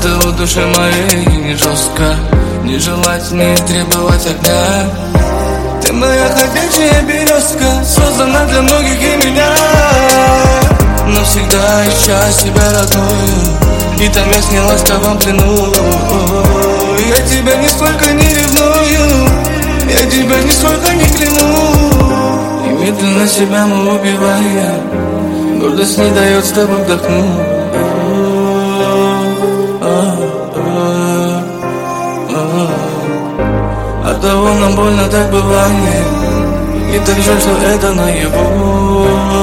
Это в душе моей не жестко, не желать, не требовать огня. Ты моя ходячая березка, создана для многих и меня. Но всегда ища себя родную, и томясь не ласковом плену. Я тебя нисколько не ревную, я тебя нисколько не кляну. И медленно себя мы убиваем, гордость не дает с тобой вдохнуть. Оттого нам больно так бывает, и так жаль, что это наяву.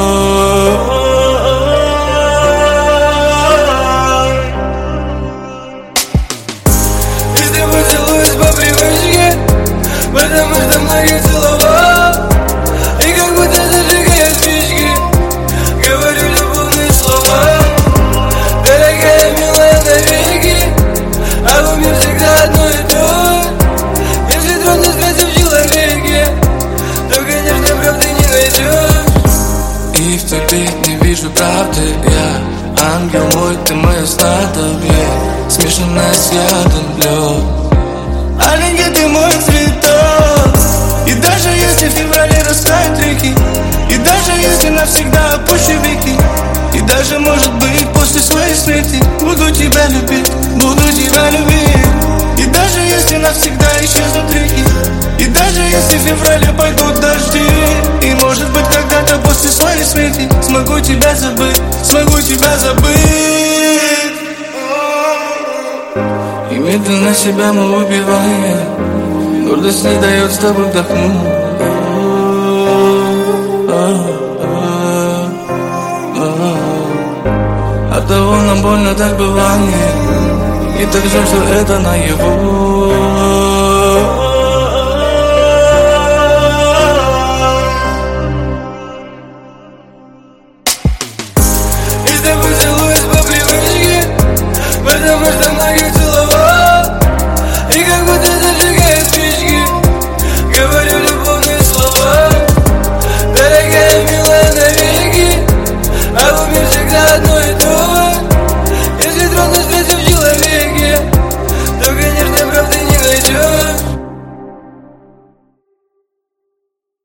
И с тобой целуюсь по привычке, потому что многих целовал. И как будто зажигая спички, говорю любовные слова. Дорогая, милая, навеки, а в уме всегда одно и то. Если трудно скрыться в человеке, то, конечно, правды не найдешь. И в тебе не вижу правды я. Ангел мой, ты мое снадобье, смешанное с ядом лед. Аленький, ты мой цветок. И даже если в феврале растают реки, и даже если навсегда опущу веки, и даже, может быть, после своей смерти буду тебя любить, буду тебя любить. И даже если навсегда исчезнут реки, и даже если в феврале пойдут дожди, и может быть когда-то после своей смерти смогу тебя забыть, смогу тебя забыть. И медленно себя мы убиваем, гордость не дает с тобой вдохнуть. Оттого нам больно так бывает, и так жаль, что это наяву. И с тобой целуюсь по привычке, потому что многих целовал. И как будто зажигая спички, говорю